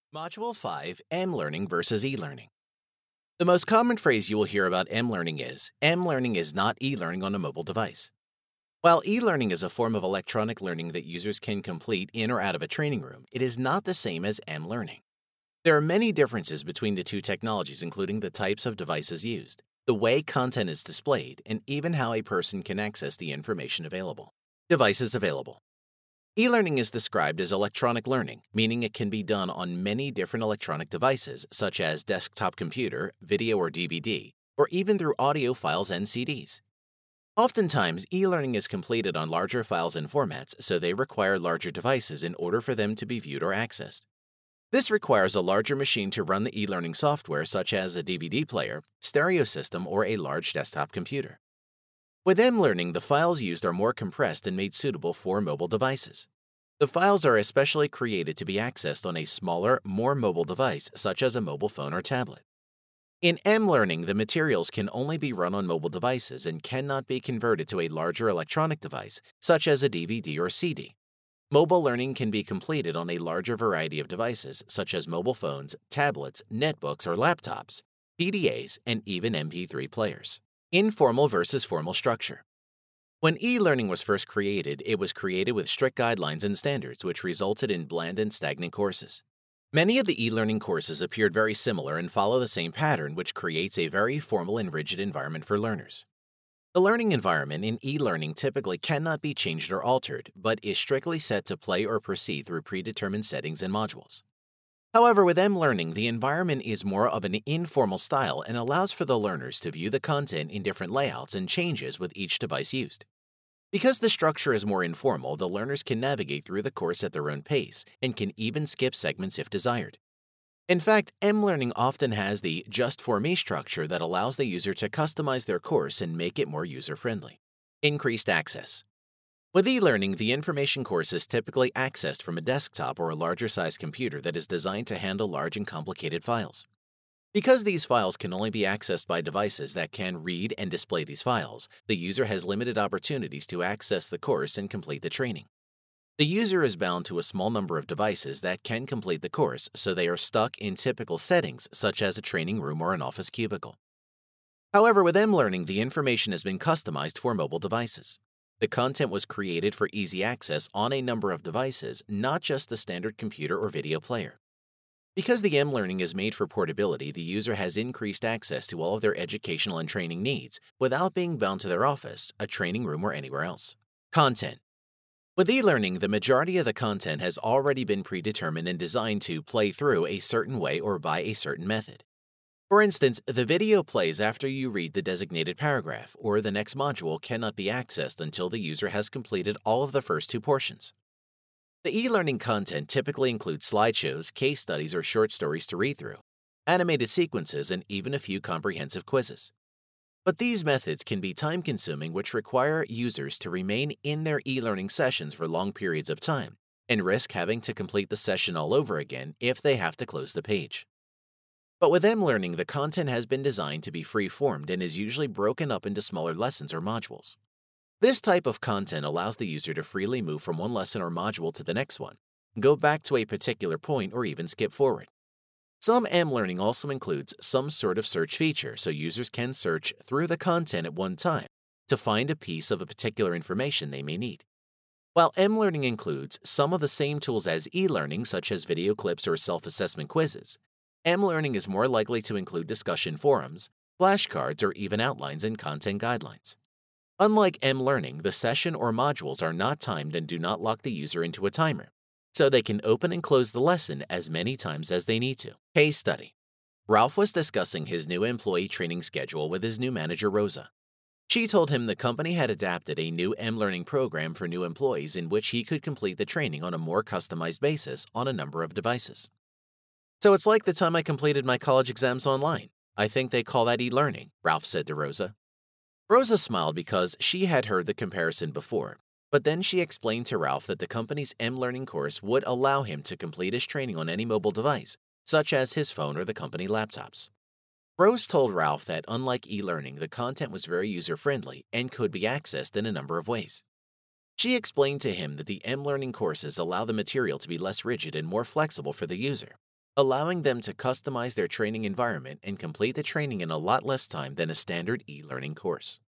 Module 5, M-Learning versus E-Learning. The most common phrase you will hear about M-Learning is not e-learning on a mobile device. While e-learning is a form of electronic learning that users can complete in or out of a training room, it is not the same as M-Learning. There are many differences between the two technologies, including the types of devices used, the way content is displayed, and even how a person can access the information available. Devices available. E-learning is described as electronic learning, meaning it can be done on many different electronic devices, such as desktop computer, video or DVD, or even through audio files and CDs. Oftentimes, e-learning is completed on larger files and formats, so they require larger devices in order for them to be viewed or accessed. This requires a larger machine to run the e-learning software, such as a DVD player, stereo system, or a large desktop computer. With M-Learning, the files used are more compressed and made suitable for mobile devices. The files are especially created to be accessed on a smaller, more mobile device, such as a mobile phone or tablet. In M-Learning, the materials can only be run on mobile devices and cannot be converted to a larger electronic device, such as a DVD or CD. Mobile learning can be completed on a larger variety of devices, such as mobile phones, tablets, netbooks or laptops, PDAs, and even MP3 players. Informal versus formal structure. When e-learning was first created, it was created with strict guidelines and standards, which resulted in bland and stagnant courses. Many of the e-learning courses appeared very similar and follow the same pattern, which creates a very formal and rigid environment for learners. The learning environment in e-learning typically cannot be changed or altered, but is strictly set to play or proceed through predetermined settings and modules. However, with M-Learning, the environment is more of an informal style and allows for the learners to view the content in different layouts and changes with each device used. Because the structure is more informal, the learners can navigate through the course at their own pace and can even skip segments if desired. In fact, M-Learning often has the Just For Me structure that allows the user to customize their course and make it more user-friendly. Increased access. With e-learning, the information course is typically accessed from a desktop or a larger-sized computer that is designed to handle large and complicated files. Because these files can only be accessed by devices that can read and display these files, the user has limited opportunities to access the course and complete the training. The user is bound to a small number of devices that can complete the course, so they are stuck in typical settings such as a training room or an office cubicle. However, with M-Learning, the information has been customized for mobile devices. The content was created for easy access on a number of devices, not just the standard computer or video player. Because the M-Learning is made for portability, the user has increased access to all of their educational and training needs without being bound to their office, a training room, or anywhere else. Content. With e-learning, the majority of the content has already been predetermined and designed to play through a certain way or by a certain method. For instance, the video plays after you read the designated paragraph, or the next module cannot be accessed until the user has completed all of the first two portions. The e-learning content typically includes slideshows, case studies, or short stories to read through, animated sequences, and even a few comprehensive quizzes. But these methods can be time-consuming, which require users to remain in their e-learning sessions for long periods of time and risk having to complete the session all over again if they have to close the page. But with M-Learning, the content has been designed to be free-formed and is usually broken up into smaller lessons or modules. This type of content allows the user to freely move from one lesson or module to the next one, go back to a particular point, or even skip forward. Some M-Learning also includes some sort of search feature, so users can search through the content at one time to find a piece of a particular information they may need. While M-Learning includes some of the same tools as e-learning, such as video clips or self-assessment quizzes, M-Learning is more likely to include discussion forums, flashcards, or even outlines and content guidelines. Unlike M-Learning, the session or modules are not timed and do not lock the user into a timer, so they can open and close the lesson as many times as they need to. Case study. Ralph was discussing his new employee training schedule with his new manager, Rosa. She told him the company had adapted a new M-Learning program for new employees in which he could complete the training on a more customized basis on a number of devices. So it's like the time I completed my college exams online. I think they call that e-learning, Ralph said to Rosa. Rosa smiled because she had heard the comparison before, but then she explained to Ralph that the company's M-Learning course would allow him to complete his training on any mobile device, such as his phone or the company laptops. Rose told Ralph that unlike e-learning, the content was very user-friendly and could be accessed in a number of ways. She explained to him that the M-Learning courses allow the material to be less rigid and more flexible for the user, allowing them to customize their training environment and complete the training in a lot less time than a standard e-learning course.